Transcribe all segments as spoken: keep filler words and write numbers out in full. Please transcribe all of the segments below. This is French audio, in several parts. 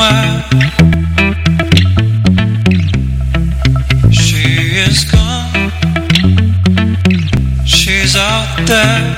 somewhere. She is gone. She's out there.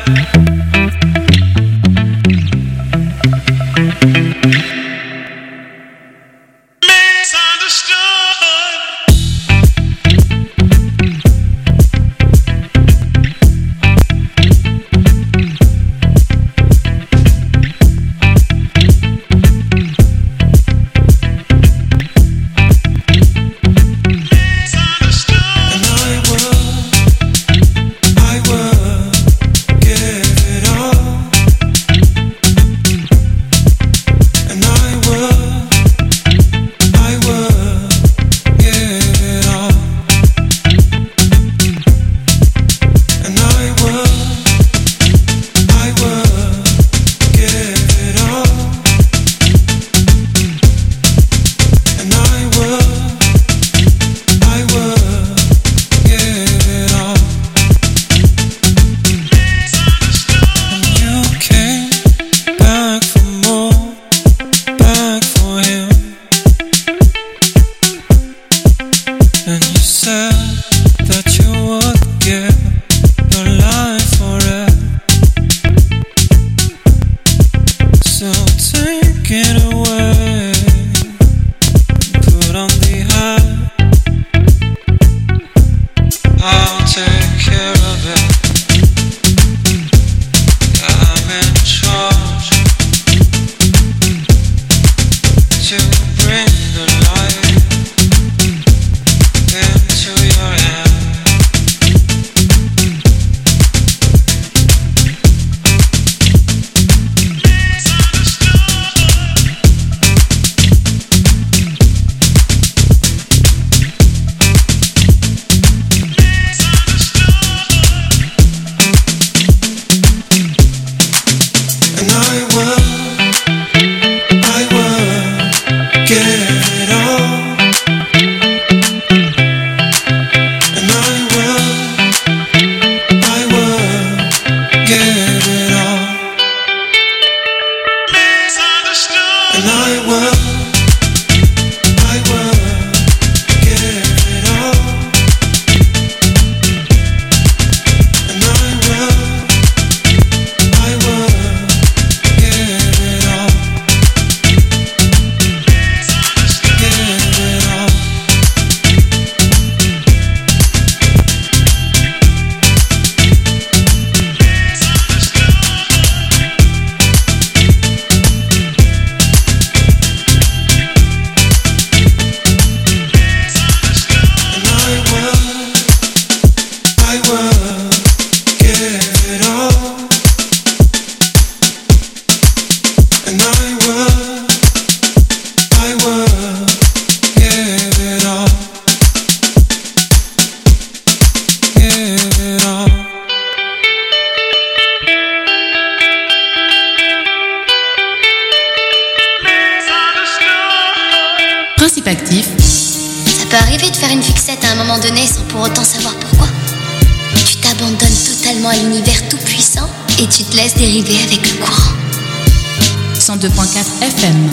cent deux point quatre F M.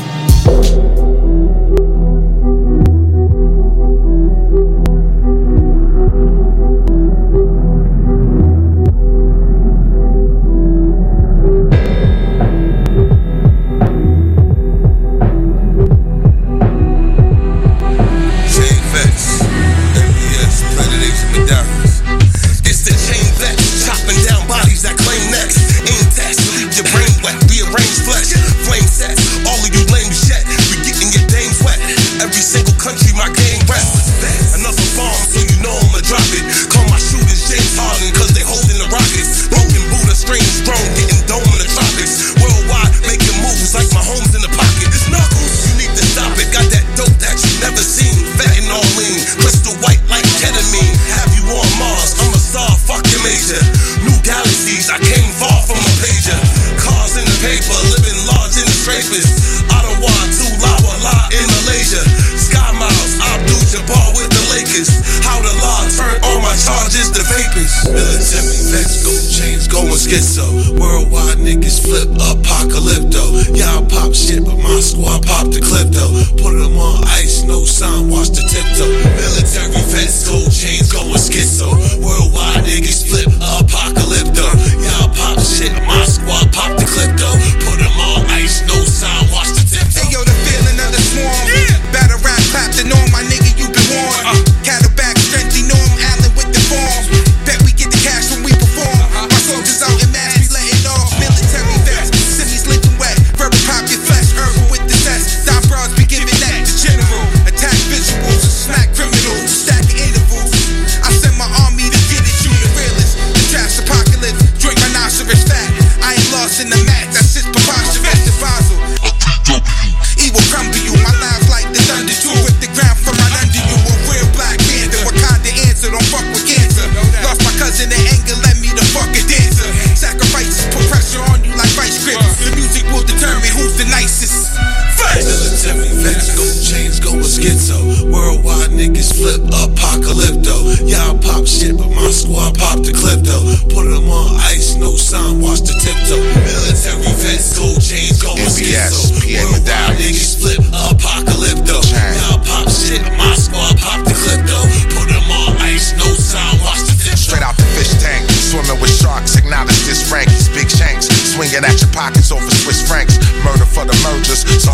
Schizo, worldwide niggas flip apocalypto. Y'all pop shit, but my squad pop the clip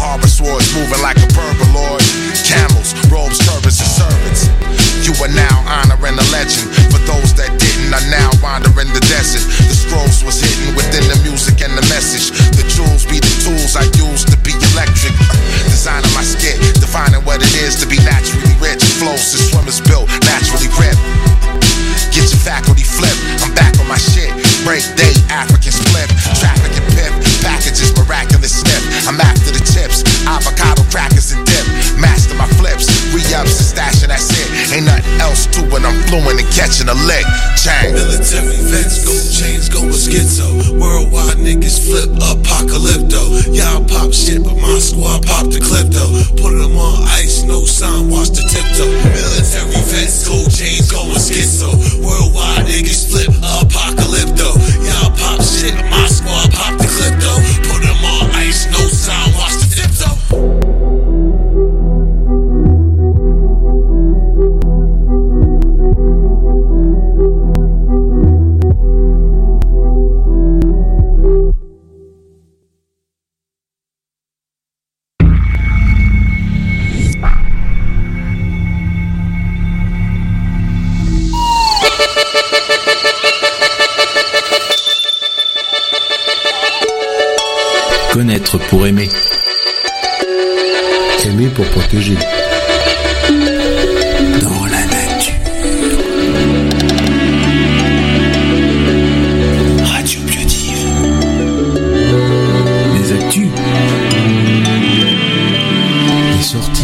carving swords moving like a purple lord. Camels, robes, turbans, and servants. You are now honoring a legend. For those that didn't are now wandering the desert. The scrolls was hidden within the music and the message. The jewels be the tools I use to be electric. Designing my skit, defining what it is to be naturally rich. Flows and swimmers built, naturally ripped. Get your faculty flipped, I'm back on my shit. Break day, African split. Traffic and pimp, packages, miraculous snip. I'm after the tips, avocado crackers and dip. Master my flips, re-ups and stashing, that's it. Ain't nothing else to it, I'm fluent and catching a lick. Chang. Military vets, gold chains, going schizo. Worldwide niggas flip, apocalypto. Y'all pop shit, but my squad pop the clip though. Put them on ice, no sign, watch the tiptoe. Military vets, gold chains, going schizo. Worldwide niggas flip, apocalypto. Y'all pop shit, but my squad pop the clip though. Put them on ice, no sign, watch the tiptoe. Connaître pour aimer. Aimer pour protéger. Dans la nature. Radio Biodive. Les actus. Les sorties.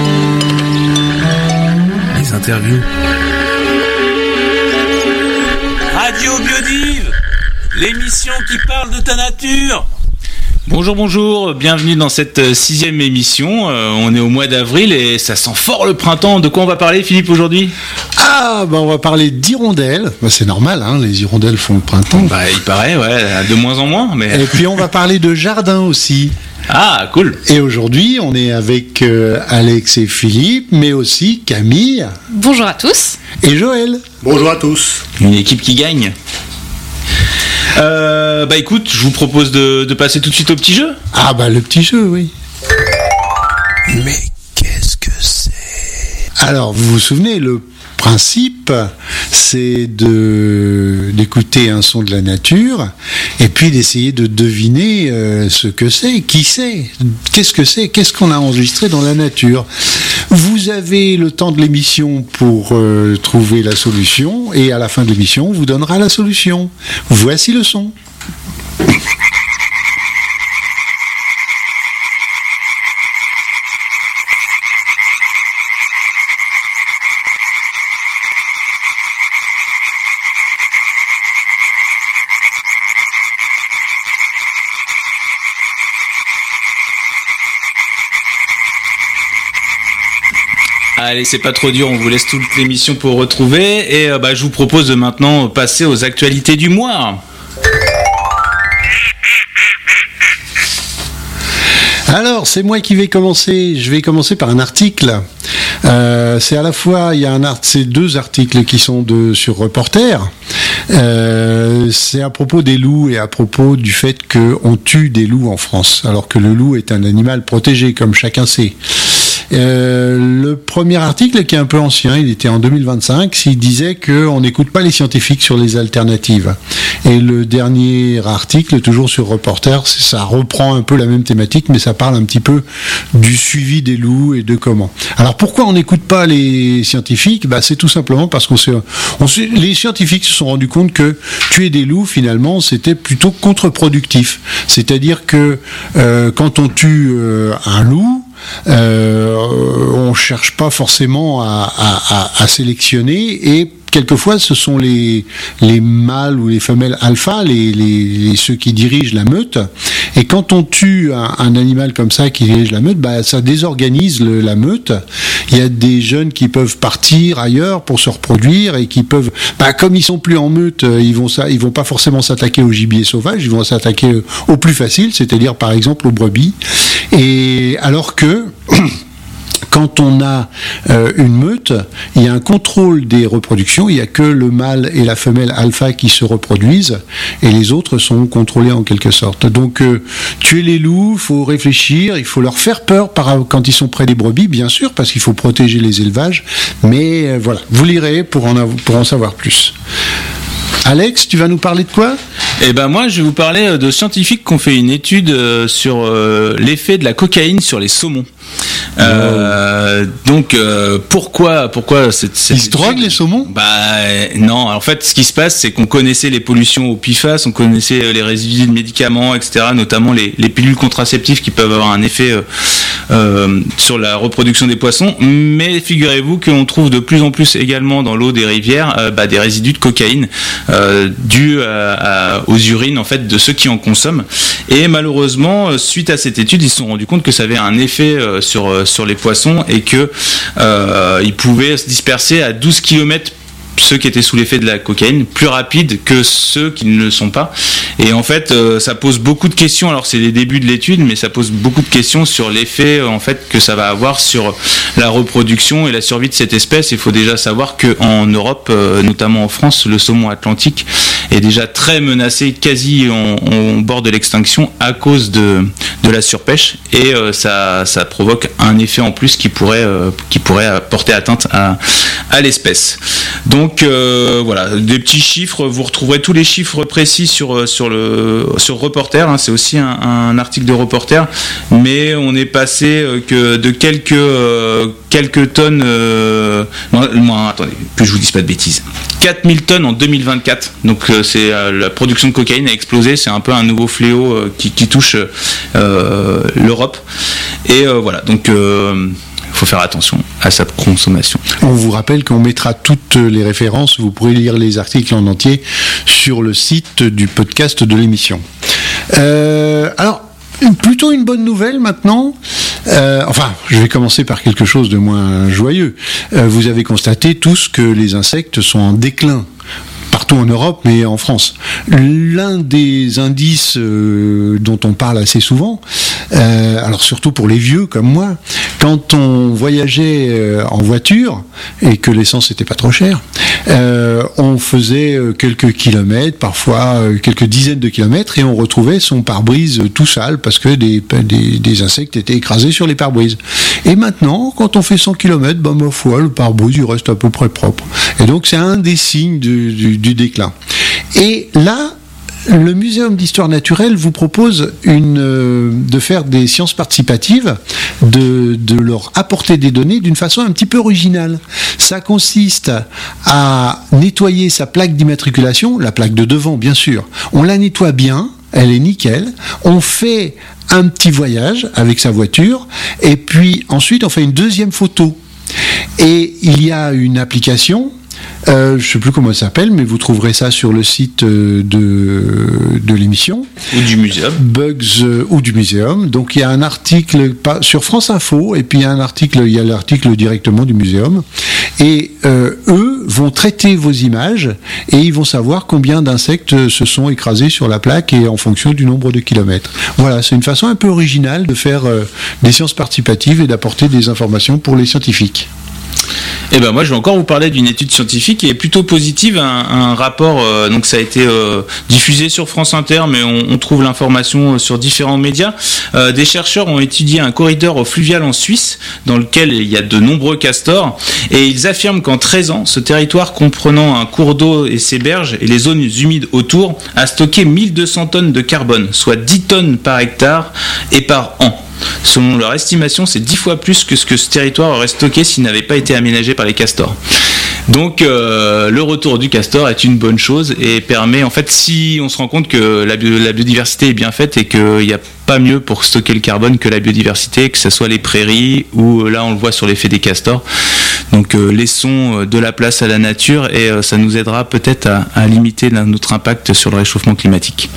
Les interviews. Radio Biodive, l'émission qui parle de ta nature. Bonjour, bonjour, bienvenue dans cette sixième émission. Euh, on est au mois d'avril et ça sent fort le printemps. De quoi on va parler, Philippe, aujourd'hui ? Ah, bah on va parler d'hirondelles. Bah, c'est normal, hein, les hirondelles font le printemps. Bah, il paraît, ouais, de moins en moins. Mais... Et puis on va parler de jardin aussi. Ah, cool. Et aujourd'hui, on est avec euh, Alex et Philippe, mais aussi Camille. Bonjour à tous. Et Joël. Bonjour à tous. Une équipe qui gagne. Euh, bah écoute, je vous propose de, de passer tout de suite au petit jeu. Ah bah le petit jeu, oui. Mais qu'est-ce que c'est ? Alors, vous vous souvenez, le principe, c'est de d'écouter un son de la nature et puis d'essayer de deviner euh, ce que c'est, qui c'est, qu'est-ce que c'est, qu'est-ce qu'on a enregistré dans la nature. Vous avez le temps de l'émission pour euh, trouver la solution et à la fin de l'émission, on vous donnera la solution. Voici le son. Allez, c'est pas trop dur, on vous laisse toute l'émission pour retrouver. Et euh, bah, je vous propose de maintenant passer aux actualités du mois. Alors, c'est moi qui vais commencer. Je vais commencer par un article. Euh, c'est à la fois, il y a un art, c'est deux articles qui sont de sur Reporter. Euh, c'est à propos des loups et à propos du fait qu'on tue des loups en France, alors que le loup est un animal protégé, comme chacun sait. Euh, le premier article, qui est un peu ancien, il était en deux mille vingt-cinq, il disait qu'on n'écoute pas les scientifiques sur les alternatives. Et le dernier article, toujours sur Reporter, ça reprend un peu la même thématique, mais ça parle un petit peu du suivi des loups et de comment. Alors pourquoi on n'écoute pas les scientifiques ? Bah, c'est tout simplement parce qu'on s'est, on s'est, les scientifiques se sont rendus compte que tuer des loups, finalement, c'était plutôt contre-productif. C'est-à-dire que euh, quand on tue euh, un loup, Euh, on cherche pas forcément à, à, à, à sélectionner et quelquefois ce sont les, les mâles ou les femelles alpha, les, les, les, ceux qui dirigent la meute, et quand on tue un, un animal comme ça qui dirige la meute, bah, ça désorganise le, la meute. Il y a des jeunes qui peuvent partir ailleurs pour se reproduire et qui peuvent, bah, comme ils sont plus en meute, ils vont ça, ils vont pas forcément s'attaquer au gibier sauvage, ils vont s'attaquer au plus facile, c'est-à-dire par exemple aux brebis. Et alors que quand on a euh, une meute, il y a un contrôle des reproductions, il n'y a que le mâle et la femelle alpha qui se reproduisent, et les autres sont contrôlés en quelque sorte. Donc euh, tuer les loups, il faut réfléchir, il faut leur faire peur par, quand ils sont près des brebis, bien sûr, parce qu'il faut protéger les élevages, mais euh, voilà, vous lirez pour en, av- pour en savoir plus. Alex, tu vas nous parler de quoi ? Eh ben moi, je vais vous parler de scientifiques qui ont fait une étude sur euh, l'effet de la cocaïne sur les saumons. Euh, donc euh, pourquoi pourquoi cette, cette ils se droguent les saumons ? Bah non, en fait ce qui se passe c'est qu'on connaissait les pollutions au P F A S, on connaissait les résidus de médicaments, et cetera, notamment les, les pilules contraceptives qui peuvent avoir un effet euh, euh, sur la reproduction des poissons, mais figurez-vous qu'on trouve de plus en plus également dans l'eau des rivières euh, bah, des résidus de cocaïne euh, dus à, à, aux urines en fait de ceux qui en consomment, et malheureusement suite à cette étude ils se sont rendus compte que ça avait un effet euh, sur sur les poissons et que euh, ils pouvaient se disperser à douze kilomètres, ceux qui étaient sous l'effet de la cocaïne, plus rapide que ceux qui ne le sont pas. Et en fait, euh, ça pose beaucoup de questions. Alors c'est les débuts de l'étude, mais ça pose beaucoup de questions sur l'effet euh, en fait que ça va avoir sur la reproduction et la survie de cette espèce. Il faut déjà savoir que en Europe, euh, notamment en France, le saumon atlantique est déjà très menacé, quasi en bord de l'extinction à cause de de la surpêche, et euh, ça ça provoque un effet en plus qui pourrait euh, qui pourrait porter atteinte à à l'espèce. Donc euh, voilà, des petits chiffres, vous retrouverez tous les chiffres précis sur sur le sur Reporter, hein, c'est aussi un, un article de Reporter, mais on est passé que de quelques euh, quelques tonnes euh, non, non, attendez, que je vous dise pas de bêtises. quatre mille tonnes en deux mille vingt-quatre. Donc euh, c'est euh, la production de cocaïne a explosé, c'est un peu un nouveau fléau euh, qui, qui touche euh, l'Europe. Et euh, voilà, donc euh, faut faire attention à sa consommation. On vous rappelle qu'on mettra toutes les références, vous pourrez lire les articles en entier sur le site du podcast de l'émission. Euh, alors, plutôt une bonne nouvelle maintenant. Euh, enfin, je vais commencer par quelque chose de moins joyeux. Euh, vous avez constaté tous que les insectes sont en déclin. Partout en Europe, mais en France. L'un des indices euh, dont on parle assez souvent, euh, alors surtout pour les vieux comme moi, quand on voyageait euh, en voiture et que l'essence n'était pas trop chère, euh, on faisait euh, quelques kilomètres, parfois euh, quelques dizaines de kilomètres, et on retrouvait son pare-brise tout sale parce que des, des, des insectes étaient écrasés sur les pare-brises. Et maintenant, quand on fait cent kilomètres, bah, ma foi, le pare-brise il reste à peu près propre. Et donc c'est un des signes du, du, du déclin. Et là, le Muséum d'histoire naturelle vous propose une, euh, de faire des sciences participatives, de, de leur apporter des données d'une façon un petit peu originale. Ça consiste à nettoyer sa plaque d'immatriculation, la plaque de devant bien sûr. On la nettoie bien, elle est nickel. On fait un petit voyage avec sa voiture, et puis ensuite on fait une deuxième photo. Et il y a une application, euh, je ne sais plus comment elle s'appelle, mais vous trouverez ça sur le site de, de l'émission. Ou du muséum. Bugs euh, ou du muséum. Donc il y a un article pas, sur France Info, et puis il y a un article, il y a l'article directement du muséum. Et euh, eux vont traiter vos images, et ils vont savoir combien d'insectes se sont écrasés sur la plaque, et en fonction du nombre de kilomètres. Voilà, c'est une façon un peu originale de faire euh, des sciences participatives et d'apporter des informations pour les scientifiques. Eh ben moi je vais encore vous parler d'une étude scientifique qui est plutôt positive, un, un rapport, euh, donc ça a été euh, diffusé sur France Inter, mais on, on trouve l'information sur différents médias. Euh, des chercheurs ont étudié un corridor fluvial en Suisse dans lequel il y a de nombreux castors, et ils affirment qu'en treize ans, ce territoire comprenant un cours d'eau et ses berges et les zones humides autour a stocké mille deux cents tonnes de carbone, soit dix tonnes par hectare et par an. Selon leur estimation, c'est dix fois plus que ce que ce territoire aurait stocké s'il n'avait pas été aménagé par les castors. Donc euh, le retour du castor est une bonne chose et permet, en fait, si on se rend compte que la, bio, la biodiversité est bien faite et qu'il n'y a pas mieux pour stocker le carbone que la biodiversité, que ce soit les prairies ou là on le voit sur l'effet des castors. Donc euh, laissons de la place à la nature, et euh, ça nous aidera peut-être à, à limiter notre impact sur le réchauffement climatique.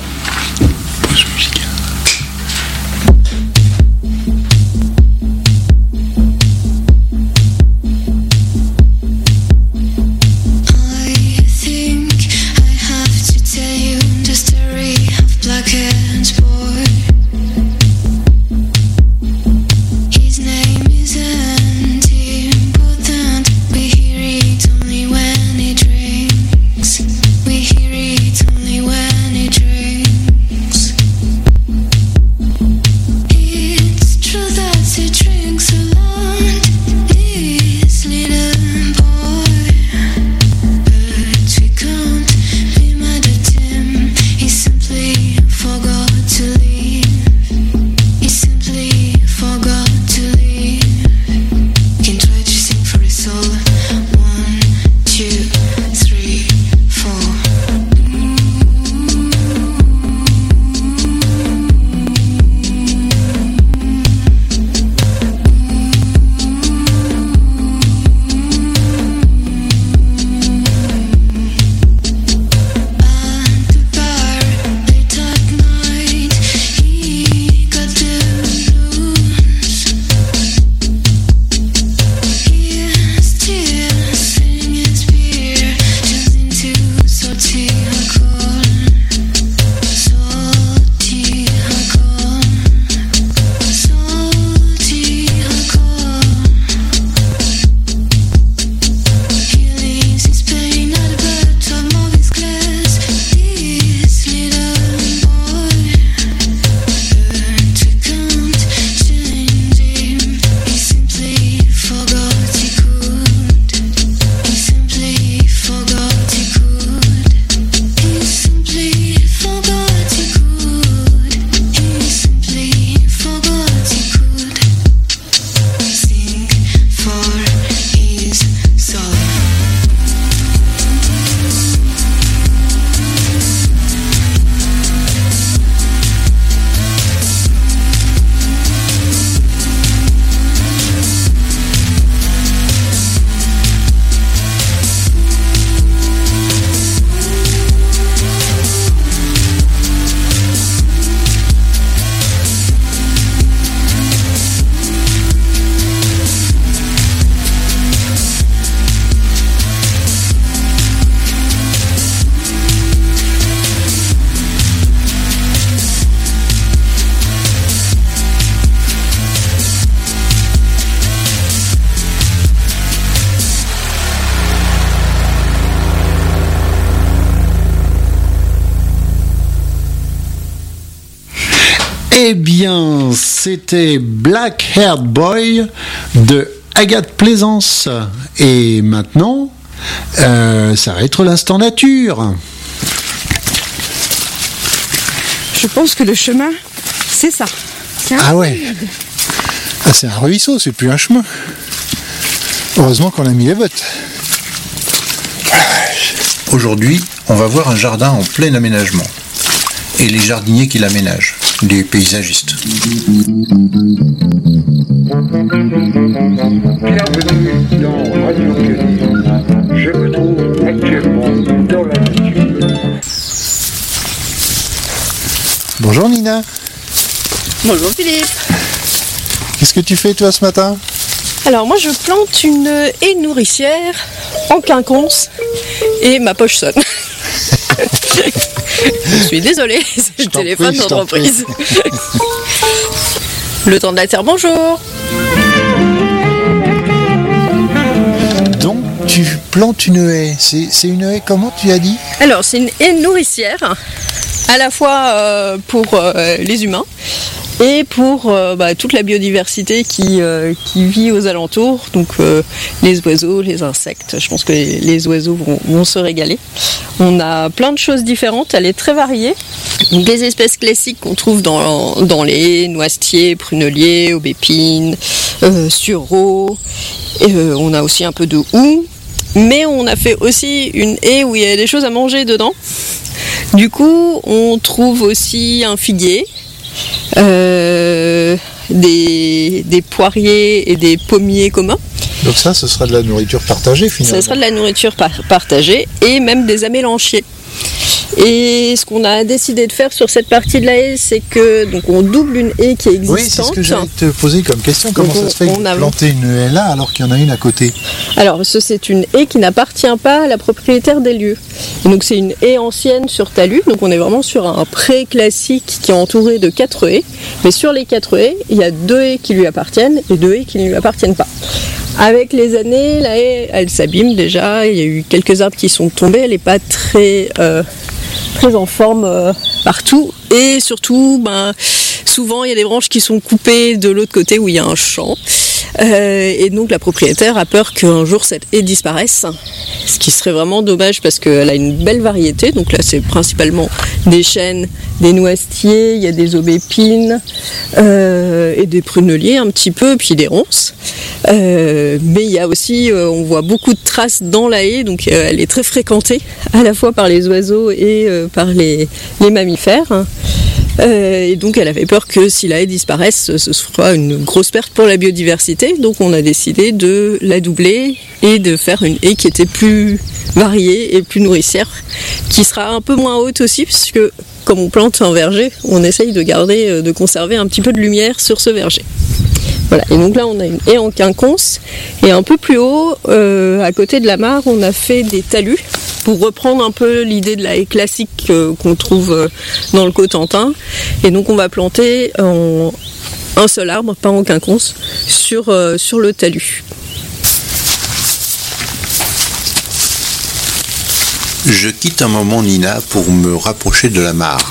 His name is Andy. bien, c'était Black Haired Boy de Agathe Plaisance. Et maintenant, euh, ça va être l'instant nature. Je pense que le chemin, c'est ça. C'est ah ouais. Ah, c'est un ruisseau, c'est plus un chemin. Heureusement qu'on a mis les bottes. Aujourd'hui, on va voir un jardin en plein aménagement. Et les jardiniers qui l'aménagent, les paysagistes. Bienvenue dans Radio Pionnier. Je me trouve actuellement dans la nature. Bonjour Nina. Bonjour Philippe. Qu'est-ce que tu fais toi ce matin ? Alors moi je plante une haie nourricière en quinconce et ma poche sonne. Je suis désolée, c'est le téléphone d'entreprise. Le temps de la terre, bonjour. Donc tu plantes une haie, c'est, c'est une haie comment tu as dit ? Alors c'est une haie nourricière, à la fois euh, pour euh, les humains et pour euh, bah, toute la biodiversité qui, euh, qui vit aux alentours, donc euh, les oiseaux, les insectes. Je pense que les, les oiseaux vont, vont se régaler. On a plein de choses différentes, elle est très variée. Des espèces classiques qu'on trouve dans, dans les noisetiers, pruneliers, aubépines, euh, sureaux. Et, euh, on a aussi un peu de houx, mais on a fait aussi une haie où il y a des choses à manger dedans. Du coup, on trouve aussi un figuier. Euh, des, des poiriers et des pommiers communs. Donc ça, ce sera de la nourriture partagée finalement. Ce sera de la nourriture par- partagée et même des amélanchiers. Et ce qu'on a décidé de faire sur cette partie de la haie, c'est que donc on double une haie qui est existante. Oui, c'est ce que j'allais te poser comme question. Comment donc ça se fait que vous a... plantez une haie là alors qu'il y en a une à côté ? Alors, ce, c'est une haie qui n'appartient pas à la propriétaire des lieux. Et donc, c'est une haie ancienne sur talus. Donc, on est vraiment sur un pré classique qui est entouré de quatre haies. Mais sur les quatre haies, il y a deux haies qui lui appartiennent et deux haies qui ne lui appartiennent pas. Avec les années, la haie, elle s'abîme déjà. Il y a eu quelques arbres qui sont tombés. Elle n'est pas très... Euh, très en forme euh, partout et surtout ben, souvent il y a des branches qui sont coupées de l'autre côté où il y a un champ euh, et donc la propriétaire a peur qu'un jour cette haie disparaisse, ce qui serait vraiment dommage parce qu'elle a une belle variété. Donc là c'est principalement des chênes, des noisetiers, il y a des aubépines euh, et des pruneliers un petit peu, puis des ronces. Euh, mais il y a aussi, euh, on voit beaucoup de traces dans la haie, donc euh, elle est très fréquentée à la fois par les oiseaux et euh, par les, les mammifères. Euh, et donc elle avait peur que si la haie disparaisse, ce sera une grosse perte pour la biodiversité. Donc on a décidé de la doubler et de faire une haie qui était plus variée et plus nourricière, qui sera un peu moins haute aussi, puisque comme on plante un verger, on essaye de garder, de conserver un petit peu de lumière sur ce verger. Voilà, et donc là on a une haie en quinconce et un peu plus haut, euh, à côté de la mare, on a fait des talus pour reprendre un peu l'idée de la haie classique euh, qu'on trouve euh, dans le Cotentin. Et donc on va planter en un seul arbre, pas en quinconce, sur, euh, sur le talus. Je quitte un moment Nina pour me rapprocher de la mare.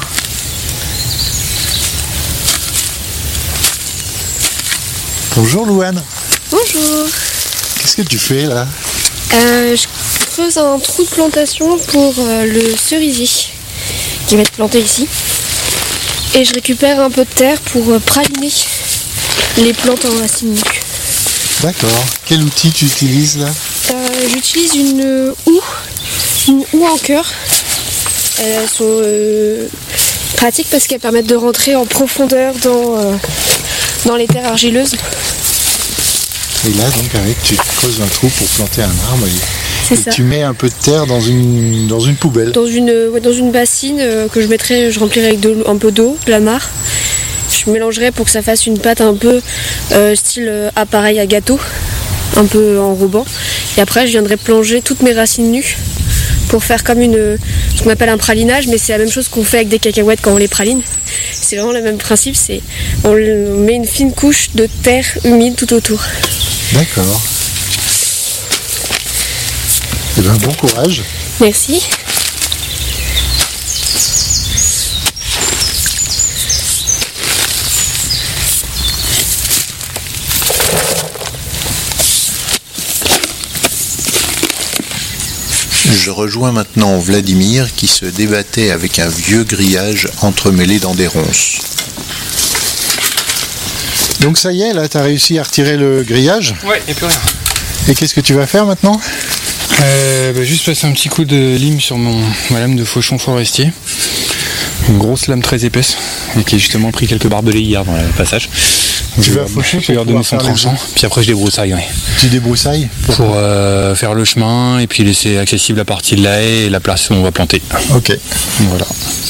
Bonjour Louane. Bonjour. Qu'est-ce que tu fais là ? euh, Je creuse un trou de plantation pour euh, le cerisier qui va être planté ici. Et je récupère un peu de terre pour euh, praliner les plantes en racines nues. D'accord. Quel outil tu utilises là ? euh, J'utilise une houe, une houe en cœur. Elles sont euh, pratiques parce qu'elles permettent de rentrer en profondeur dans, euh, dans les terres argileuses. Et là, donc, avec, tu creuses un trou pour planter un arbre et, et ça. tu mets un peu de terre dans une, dans une poubelle. Dans une, ouais, dans une bassine euh, que je mettrai, je remplirai avec de, un peu d'eau, de la mare. Je mélangerai pour que ça fasse une pâte un peu euh, style euh, appareil à gâteau, un peu enrobant. Et après, je viendrai plonger toutes mes racines nues pour faire comme une, ce qu'on appelle un pralinage, mais c'est la même chose qu'on fait avec des cacahuètes quand on les praline. C'est vraiment le même principe, c'est on met une fine couche de terre humide tout autour. D'accord. Eh bien, bon courage. Merci. Je rejoins maintenant Vladimir qui se débattait avec un vieux grillage entremêlé dans des ronces. Donc ça y est, là, tu as réussi à retirer le grillage. Ouais, il n'y a plus rien. Et qu'est-ce que tu vas faire maintenant ? euh, bah, Juste passer un petit coup de lime sur mon, ma lame de fauchon forestier. Une grosse lame très épaisse, et qui a justement pris quelques barbelés hier dans le passage. Tu vas faucher pour leur donner son tranchant, puis après je débroussaille. Ouais. Tu débroussailles Pour, pour euh, faire le chemin, et puis laisser accessible la partie de la haie et la place où on va planter. Ok. Voilà.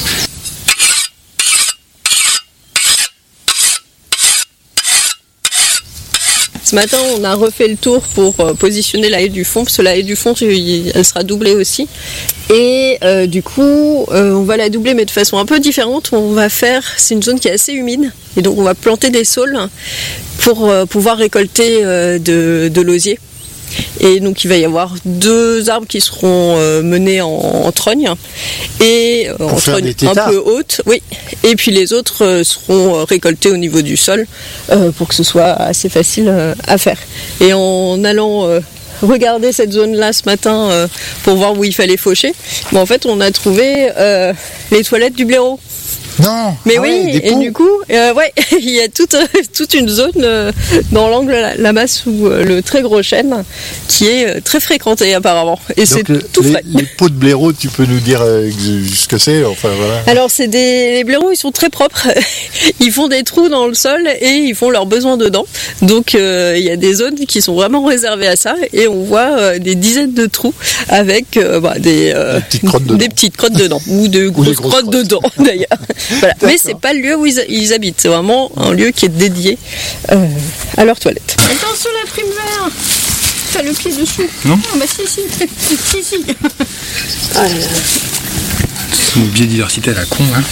Ce matin, on a refait le tour pour euh, positionner la haie du fond, parce que la haie du fond, elle sera doublée aussi. Et euh, du coup, euh, on va la doubler, mais de façon un peu différente. On va faire, c'est une zone qui est assez humide, et donc on va planter des saules pour euh, pouvoir récolter euh, de, de l'osier. Et donc il va y avoir deux arbres qui seront euh, menés en, en trogne et euh, en trogne un peu haute, oui. Et puis les autres euh, seront euh, récoltés au niveau du sol euh, pour que ce soit assez facile euh, à faire. Et en allant euh, regarder cette zone-là ce matin euh, pour voir où il fallait faucher, mais en fait on a trouvé euh, les toilettes du blaireau. Non. Mais ah oui, ouais, et du coup, euh, ouais, il y a toute, toute une zone euh, dans l'angle là-bas sous euh, le très gros chêne qui est euh, très fréquentée apparemment. Et donc c'est le, tout les, frais. Les pots de blaireau, tu peux nous dire euh, ce que c'est, enfin voilà. Alors c'est des les blaireaux, ils sont très propres. Ils font des trous dans le sol et ils font leurs besoins dedans. Donc euh, il y a des zones qui sont vraiment réservées à ça et on voit euh, des dizaines de trous avec euh, bah, des, euh, des petites crottes dedans, des petites crottes dedans ou de grosses, grosses crottes, crottes dedans d'ailleurs. Voilà. Mais c'est pas le lieu où ils, ils habitent, c'est vraiment un lieu qui est dédié euh, à leurs toilettes. Attention la prime vert, t'as le pied dessous. Non. Ah bah si si, si si. Oh là là. C'est une biodiversité à la con, hein.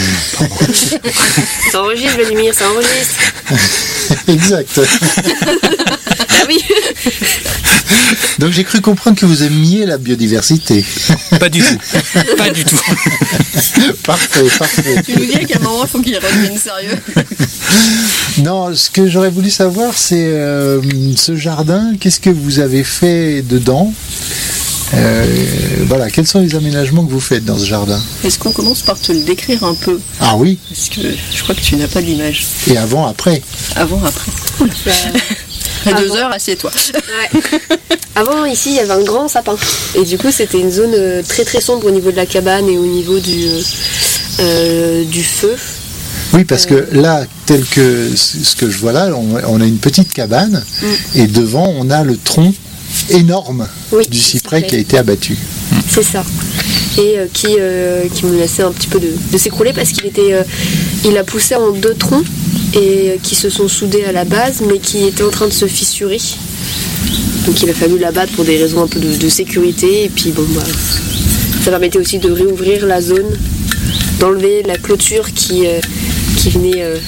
Ça enregistre, Vladimir, ça enregistre. Exact. Ah oui. Donc j'ai cru comprendre que vous aimiez la biodiversité. Pas du tout. Pas du tout. Parfait, parfait. Tu nous dis qu'à un moment, il faut qu'il redevienne sérieux. Non, ce que j'aurais voulu savoir, c'est euh, ce jardin, qu'est-ce que vous avez fait dedans ? Euh, voilà, quels sont les aménagements que vous faites dans ce jardin ? Est-ce qu'on commence par te le décrire un peu ? Ah oui. Parce que je crois que tu n'as pas l'image. Et avant, après ? Avant, après. À deux heures, assieds-toi. Ouais. Avant, ici, il y avait un grand sapin. Et du coup, c'était une zone très très sombre au niveau de la cabane et au niveau du, euh, du feu. Oui, parce que là, tel que ce que je vois là, on, on a une petite cabane mm. et devant, on a le tronc énorme oui, du cyprès qui a été abattu. C'est ça. Et euh, qui, euh, qui menaçait un petit peu de, de s'écrouler parce qu'il était, euh, il a poussé en deux troncs et euh, qui se sont soudés à la base, mais qui étaient en train de se fissurer. Donc il a fallu l'abattre pour des raisons un peu de, de sécurité. Et puis bon, bah, ça permettait aussi de réouvrir la zone, d'enlever la clôture qui, euh, qui venait euh,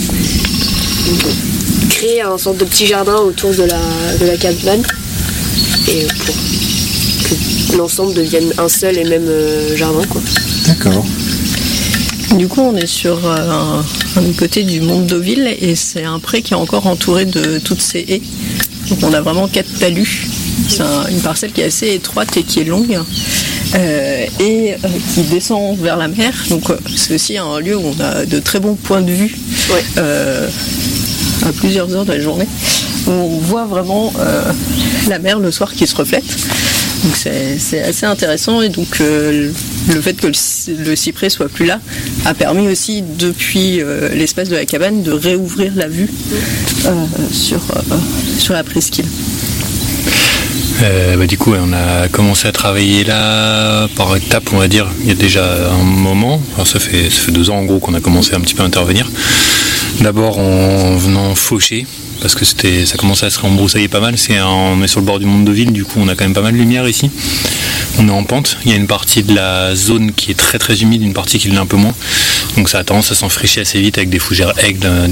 créer un sorte de petit jardin autour de la, de la cabane. Et pour que l'ensemble devienne un seul et même euh, jardin, quoi. D'accord. Du coup, on est sur euh, un, un côté du Mont Deauville et c'est un pré qui est encore entouré de toutes ces haies. Donc on a vraiment quatre talus. C'est un, une parcelle qui est assez étroite et qui est longue euh, et euh, qui descend vers la mer. Donc euh, c'est aussi un lieu où on a de très bons points de vue ouais. euh, à plusieurs heures de la journée. On voit vraiment euh, la mer le soir qui se reflète. Donc c'est, c'est assez intéressant et donc euh, le fait que le, le cyprès soit plus là a permis aussi depuis euh, l'espace de la cabane de réouvrir la vue euh, sur, euh, sur la presqu'île. Euh, bah, du coup on a commencé à travailler là par étapes, on va dire, il y a déjà un moment. Alors, ça fait, ça fait deux ans en gros qu'on a commencé un petit peu à intervenir. D'abord en venant faucher, parce que c'était, ça commençait à se rembroussailler pas mal. C'est un, on est sur le bord du Mont Deauville, du coup on a quand même pas mal de lumière ici. On est en pente, il y a une partie de la zone qui est très très humide, une partie qui l'est un peu moins. Donc ça a tendance à s'enfraîchir assez vite avec des fougères aigles,